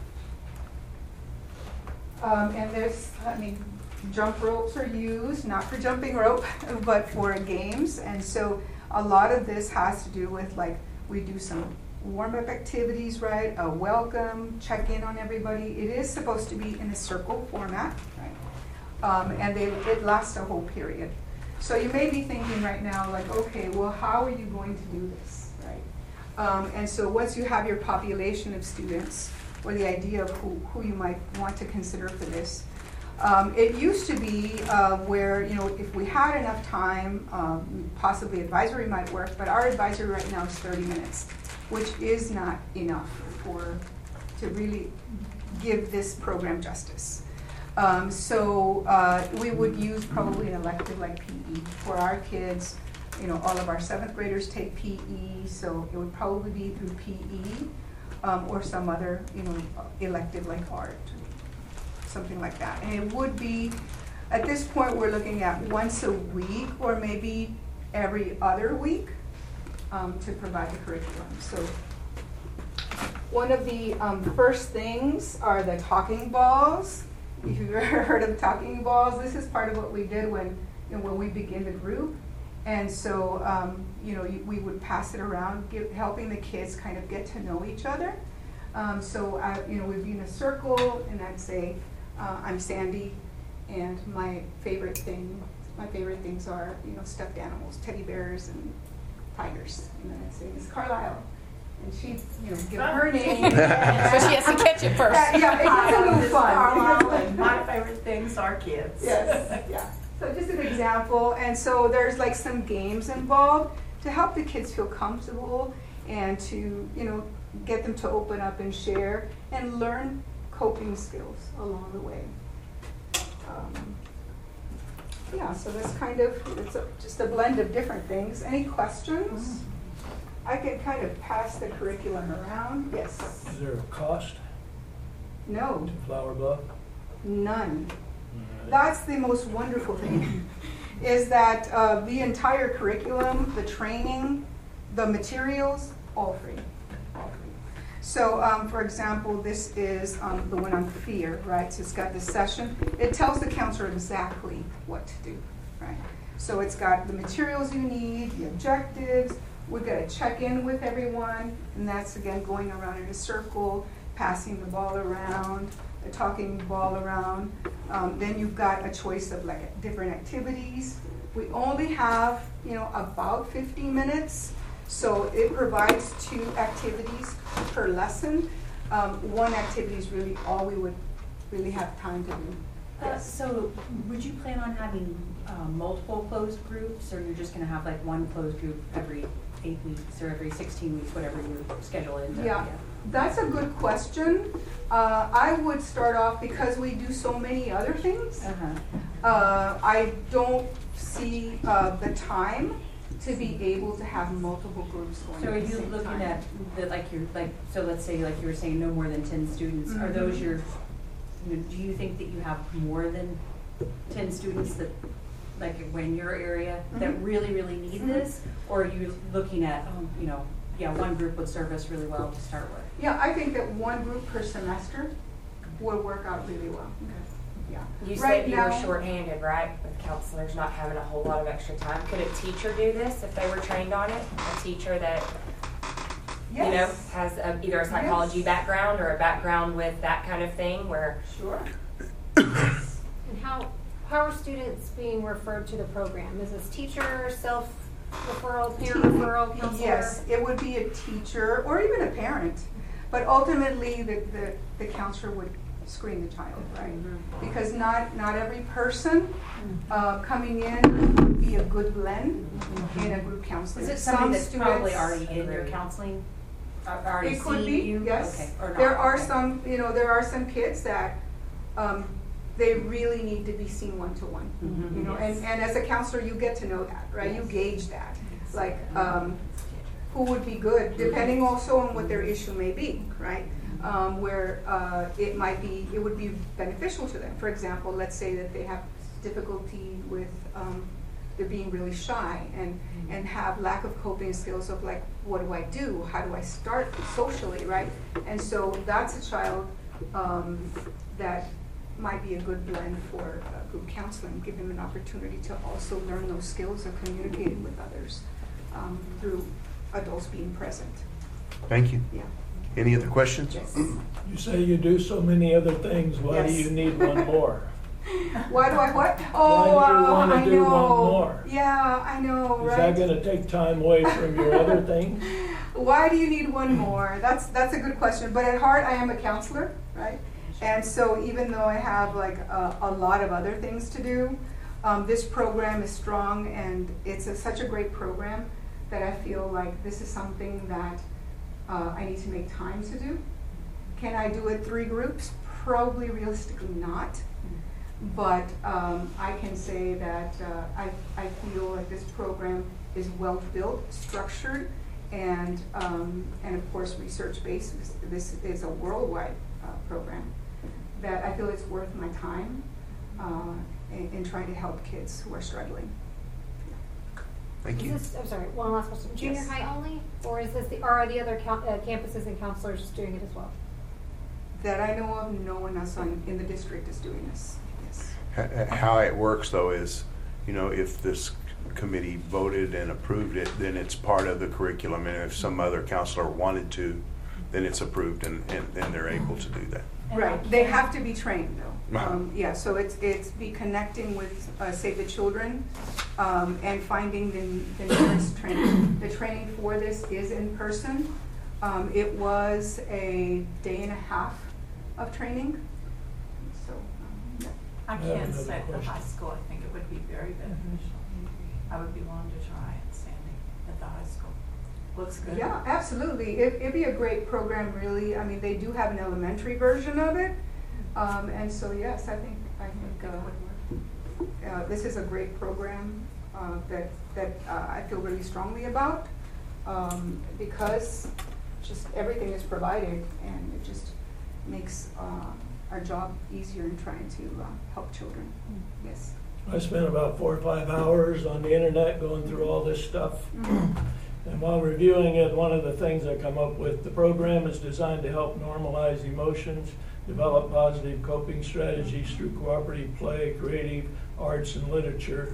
And there's, I mean, jump ropes are used, not for jumping rope, but for games. And so a lot of this has to do with, like, we do some warm-up activities, right? A welcome, check in on everybody. It is supposed to be in a circle format, right? And it lasts a whole period. So you may be thinking right now, like, okay, well, how are you going to do this, right? And so once you have your population of students, or the idea of who you might want to consider for this, it used to be where, you know, if we had enough time, possibly advisory might work, but our advisory right now is 30 minutes, which is not enough to really give this program justice. So we would use probably an elective like PE for our kids. You know, all of our 7th graders take PE, so it would probably be through PE or some other, you know, elective like art, something like that. And it would be, at this point, we're looking at once a week or maybe every other week to provide the curriculum. So one of the first things are the talking balls. If you've ever heard of talking balls, this is part of what we did when we begin the group. And so, you know, we would pass it around, helping the kids kind of get to know each other. So, you know, we'd be in a circle, and I'd say, I'm Sandy, and my favorite things are, you know, stuffed animals, teddy bears and tigers. And then I'd say, Miss Carlisle. And she'd, you know, give her name. So she has to catch it first. Yeah, it gets a little fun. Carlisle, and my favorite things are kids. Yes, yeah. So just an example, and so there's like some games involved to help the kids feel comfortable and to, you know, get them to open up and share and learn coping skills along the way. Yeah, so that's kind of, just a blend of different things. Any questions? I can kind of pass the curriculum around. Yes? Is there a cost No. to Flower Bluff? None. That's the most wonderful thing, is that the entire curriculum, the training, the materials, all free. All free. So, for example, this is the one on fear, right? So it's got this session. It tells the counselor exactly what to do, right? So it's got the materials you need, the objectives. We've got to check in with everyone, and that's, again, going around in a circle, passing the ball around, talking the ball around. Then you've got a choice of like different activities. We only have, you know, about 15 minutes, so it provides 2 activities per lesson. One activity is really all we would really have time to do. So would you plan on having multiple closed groups, or you're just going to have like one closed group every 8 weeks or every 16 weeks, whatever your schedule is? Yeah. That's a good question. I would start off, because we do so many other things, I don't see the time to be able to have multiple groups going. So are at the you same looking time. at so let's say like you were saying no more than 10 students, are those your, do you think that you have more than 10 students that, like in your area, that really, really need this? Or are you looking at, you know, yeah, one group would serve us really well to start with? Yeah, I think that one group per semester would work out really well. Yeah. You Right said you now- were shorthanded, right? With counselors not having a whole lot of extra time. Could a teacher do this if they were trained on it? A teacher that, you know, has either a psychology background or a background with that kind of thing where... Sure. And how are students being referred to the program? Is this teacher, self-referral, peer referral, counselor? Yes, it would be a teacher or even a parent. But ultimately, the counselor would screen the child, right? Because not every person coming in would be a good blend in a group counseling. Is it Some somebody that's students- probably already in your counseling? Already It could seeing be, you? yes. Okay, or not, There are okay. some, there are some kids that they really need to be seen one-to-one. Yes. And as a counselor, you get to know that, right? You gauge that, like who would be good, depending also on what their issue may be, right? Where it would be beneficial to them. For example, let's say that they have difficulty with they're being really shy and have lack of coping skills of like, what do I do? How do I start socially, right? And so that's a child that might be a good blend for group counseling, give them an opportunity to also learn those skills of communicating with others through adults being present. Thank you. Yeah. Any other questions? Yes. You say you do so many other things, why do Yes. you need one more? Why do I what? Oh, Why do you wanna I do know. one more? Yeah, I know, Is right? that gonna take time away from your other things? Why do you need one more? That's a good question. But at heart, I am a counselor, right? And so even though I have like a lot of other things to do, this program is strong, and it's such a great program that I feel like this is something that I need to make time to do. Can I do it 3 groups? Probably realistically not. But I can say that I feel like this program is well built, structured, and of course research based. This is a worldwide program that I feel it's worth my time in trying to help kids who are struggling. Thank you. I'm sorry, one last question. Junior Yes. high only, or are the other campuses and counselors doing it as well? That I know of, no one else in the district is doing this. Yes. How it works though is, if this committee voted and approved it, then it's part of the curriculum, and if some other counselor wanted to, then it's approved and they're able to do that. Right, they have to be trained though. Uh-huh. So it's be connecting with Save the Children and finding the nearest training. The training for this is in person. It was a day and a half of training. So, yeah. I have can't another say at the question. high school, I think it would be very beneficial. I would be willing to try it, Sandy, at the high school. Looks good. Yeah, absolutely. It'd be a great program, really. I mean, they do have an elementary version of it. And so, yes, I think this is a great program that I feel really strongly about because just everything is provided, and it just makes our job easier in trying to help children. Yes. I spent about 4 or 5 hours on the internet going through all this stuff. And while reviewing it, one of the things I come up with, the program is designed to help normalize emotions, develop positive coping strategies through cooperative play, creative arts, and literacy.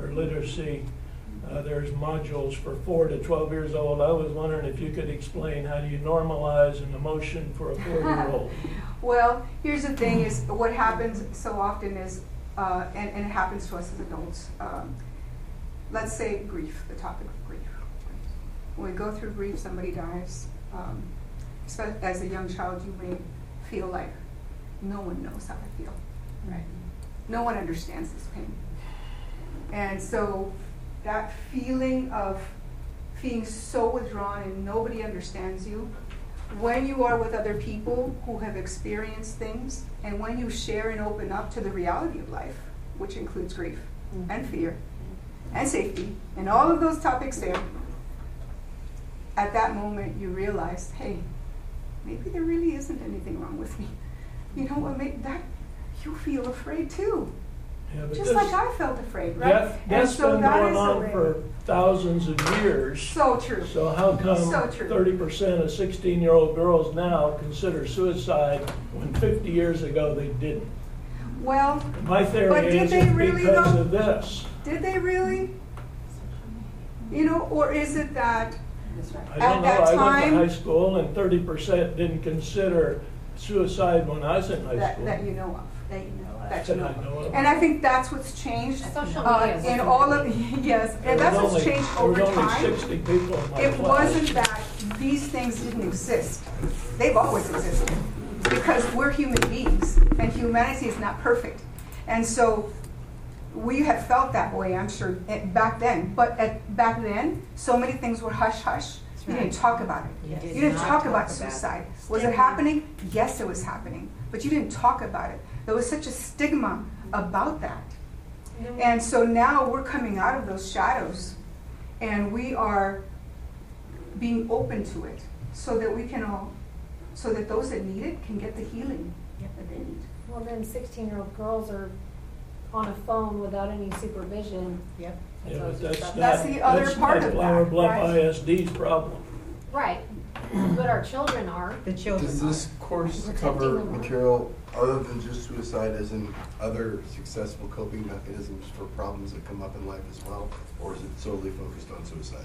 There's modules for 4 to 12 years old. I was wondering if you could explain how do you normalize an emotion for a 4-year-old? Well, here's the thing: is what happens so often is, and it happens to us as adults. Let's say grief, the topic of grief. When we go through grief, somebody dies. As a young child, you may feel like no one knows how I feel, right? No one understands this pain. And so that feeling of feeling so withdrawn and nobody understands you, when you are with other people who have experienced things, and when you share and open up to the reality of life, which includes grief and fear and safety and all of those topics there, at that moment you realize, hey, maybe there really isn't anything wrong with me. You know what, you feel afraid too. Yeah, but Just like I felt afraid, right? That's been going on for thousands of years. So true. So how come So true. 30% of 16-year-old girls now consider suicide when 50 years ago they didn't? Well, My but theory did is they it's really, because though? of this. Did they really? Or is it that I at don't know. that I went to time high school and 30% didn't consider suicide when I was in high school. that you know of? That you know I know of. of. And I think that's what's changed Social media. in all of yes, and that's what's changed over There was only time. 60 people in my It class. wasn't that these things didn't exist. They've always existed. because we're human beings, and humanity is not perfect. And so we have felt that way, I'm sure, back then. But back then, so many things were hush-hush. You didn't talk about it. You didn't talk about suicide. Was it happening? Yes, it was happening. But you didn't talk about it. There was such a stigma about that. And so now we're coming out of those shadows, and we are being open to it, so that we can all, so that those that need it can get the healing that they need. Well, then 16-year-old girls are on a phone without any supervision. Yep. Yeah, but That's the other part of that, Flower Bluff right? ISD's problem. Right. But our children are. The children. Does this course Protecting cover them. material other than just suicide, as in other successful coping mechanisms for problems that come up in life as well? Or is it solely focused on suicide?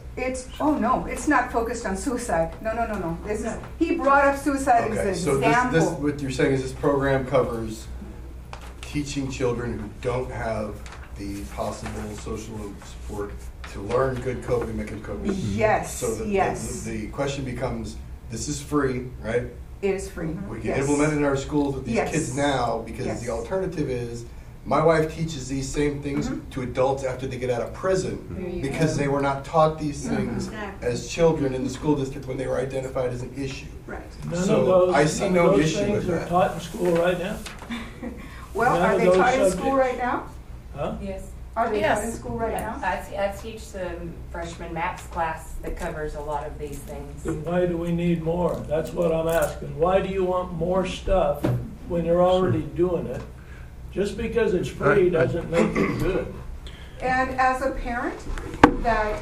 It's not focused on suicide. No. He brought up suicide Okay, as so an this, example. what you're saying is this program covers teaching children who don't have the possible social support to learn good coping mechanisms. Yes, So the question becomes, this is free, right? It is free. We can Yes. implement it in our schools with these Yes. kids now, because Yes. the alternative is, my wife teaches these same things Mhm. to adults after they get out of There prison, you because go. they were not taught these things Exactly. as children in the school district when they were identified as an issue. Right. None So, of those, I see none no of those issue things with are that. taught in school right now, Well, None are of they those taught in school subjects. right now? huh? Yes. Are they Yes. taught in school right now? I teach the freshman maps class that covers a lot of these things. Then why do we need more? That's what I'm asking. Why do you want more stuff when you're already doing it? Just because it's free doesn't make it good. And as a parent that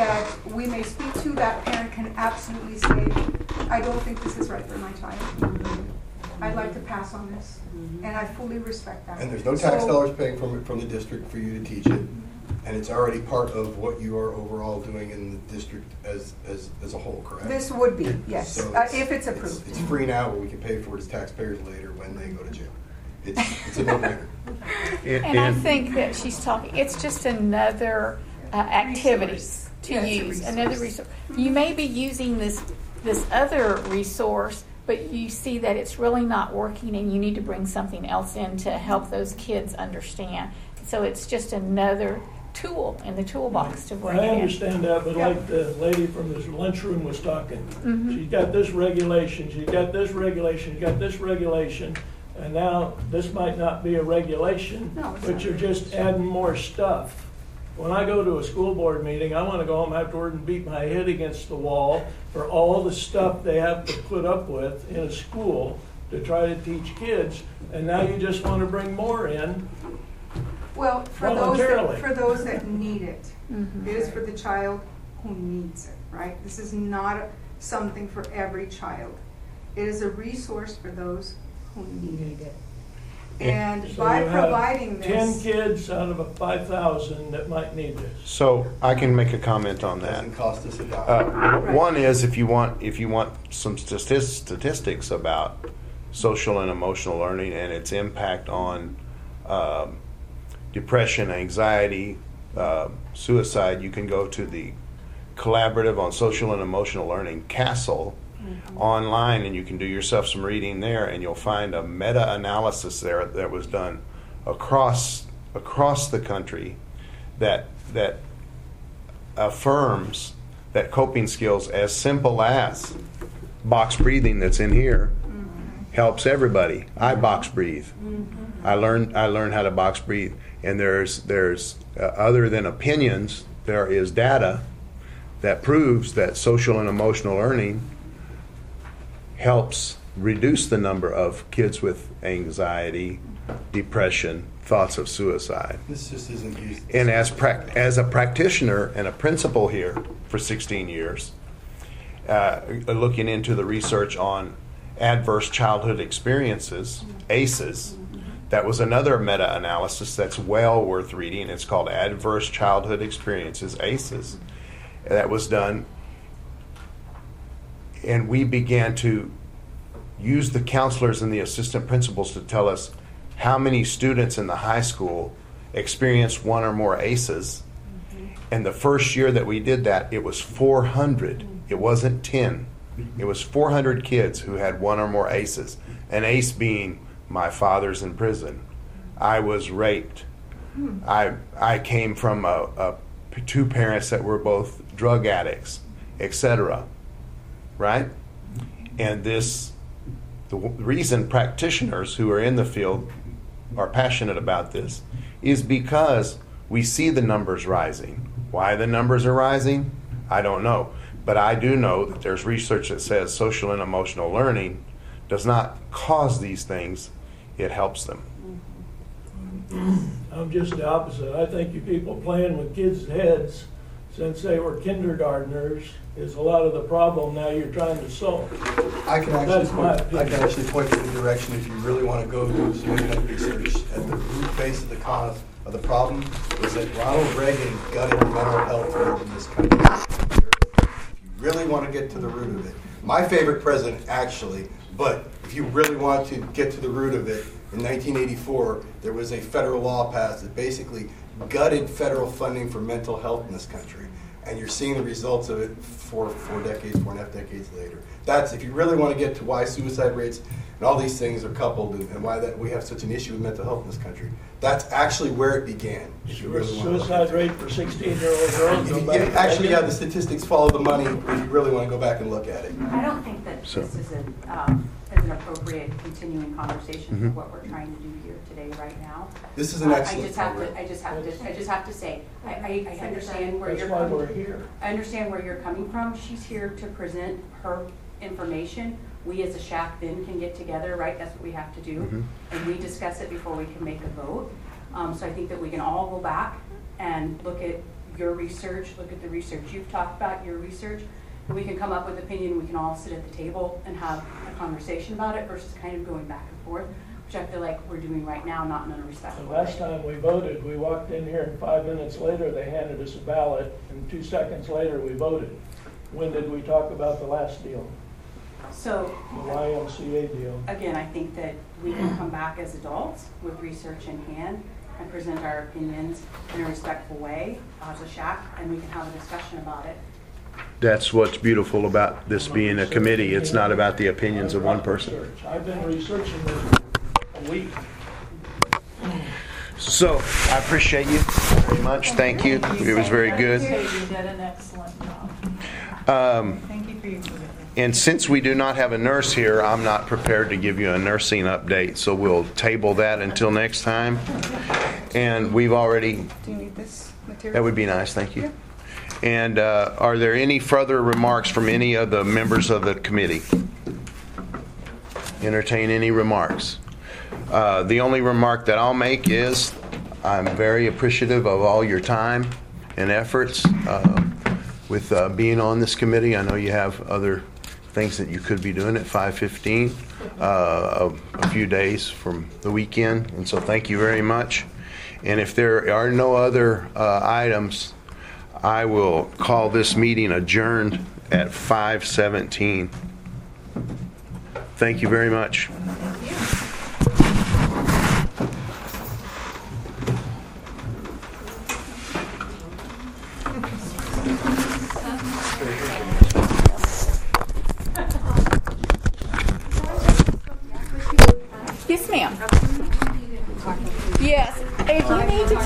we may speak to, that parent can absolutely say, I don't think this is right for my child. I'd like to pass on this. And I fully respect that. And there's no tax So- dollars paying from the district for you to teach it, and it's already part of what you are overall doing in the district as a whole, correct? This would be, yes, So if it's approved. It's free now, but we can pay for it as taxpayers later when they go to jail. It's a no-brainer. And I think that she's talking, it's just another activity Resource. to Yeah, it's a use, resource. another resource. You may be using this other resource, but you see that it's really not working and you need to bring something else in to help those kids understand. So it's just another tool in the toolbox to bring I it in. understand that, but Yeah. like the lady from this lunchroom was talking, Mhm. she's got this regulation, she's got this regulation, she's got this regulation, and now this might not be a regulation, No, it's but not. you're just adding more stuff. When I go to a school board meeting, I want to go home afterward and beat my head against the wall for all the stuff they have to put up with in a school to try to teach kids, and now you just want to bring more in. Well, Voluntarily. for those that need it, Mhm. it is for the child who needs it, right? This is not something for every child. It is a resource for those who need it. And So by you have providing 10 this, kids out of a 5,000 that might need this. So I can make a comment on that. Doesn't cost us a dollar. One is if you want some statistics about social and emotional learning and its impact on depression, anxiety, suicide, you can go to the Collaborative on Social and Emotional Learning, CASEL, online, and you can do yourself some reading there, and you'll find a meta-analysis there that was done across the country that affirms that coping skills as simple as box breathing that's in here helps everybody. I box breathe. I learned how to box breathe, and there's other than opinions, there is data that proves that social and emotional learning helps reduce the number of kids with anxiety, depression, thoughts of suicide. This just isn't used. And as a practitioner and a principal here for 16 years, looking into the research on adverse childhood experiences, ACEs, that was another meta-analysis that's well worth reading. It's called Adverse Childhood Experiences, ACEs. That was done, and we began to use the counselors and the assistant principals to tell us how many students in the high school experienced one or more ACEs. And the first year that we did that, it was 400. It wasn't 10. It was 400 kids who had one or more ACEs. An ACE being my father's in prison. I was raped. I came from two parents that were both drug addicts, etc. Right? And the reason practitioners who are in the field are passionate about this is because we see the numbers rising. Why the numbers are rising, I don't know. But I do know that there's research that says social and emotional learning does not cause these things, it helps them. I'm just the opposite. I think you people playing with kids' heads since they were kindergartners is a lot of the problem now you're trying to solve. I can actually point you in the direction if you really want to go do some independent research at the root base of the cause of the problem is that Ronald Reagan gutted the mental health field in this country. If you really want to get to the root of it, my favorite president actually, but if you really want to get to the root of it, in 1984, there was a federal law passed that basically gutted federal funding for mental health in this country. And you're seeing the results of it 4.5 decades later. That's, if you really want to get to why suicide rates and all these things are coupled and why that we have such an issue with mental health in this country, that's actually where it began. If you really want suicide rate for 16-year-old girls. If you actually have the statistics follow the money, if you really want to go back and look at it. I don't think that this is an appropriate continuing conversation for what we're trying to do here today, right now. This is an excellent I just have to say, I understand where That's why we're here. I understand where you're coming from. She's here to present her information. We as a SHAC then can get together, right? That's what we have to do. And we discuss it before we can make a vote. So I think that we can all go back and look at your research, look at the research you've talked about, your research, and we can come up with opinion. We can all sit at the table and have a conversation about it versus kind of going back and forth, which I feel like we're doing right now, not in a respectful way. Last time we voted, we walked in here and 5 minutes later they handed us a ballot, and 2 seconds later we voted. When did we talk about the last deal? So, the YMCA deal. Again, I think that we can come back as adults with research in hand and present our opinions in a respectful way as a SHAC, and we can have a discussion about it. That's what's beautiful about this being a committee. It's not about the opinions of one person. I've been researching this for a week. So, I appreciate you very much. Thank you. It was very good. You did an excellent job. Thank you for your commitment. And since we do not have a nurse here, I'm not prepared to give you a nursing update, so we'll table that until next time. And we've already... Do you need this material? That would be nice, thank you. And are there any further remarks from any of the members of the committee? Entertain any remarks? The only remark that I'll make is I'm very appreciative of all your time and efforts with being on this committee. I know you have other things that you could be doing at 5:15, a few days from the weekend, and so thank you very much. And if there are no other items, I will call this meeting adjourned at 5:17. Thank you very much. Yes, ma'am. Yes. If you need to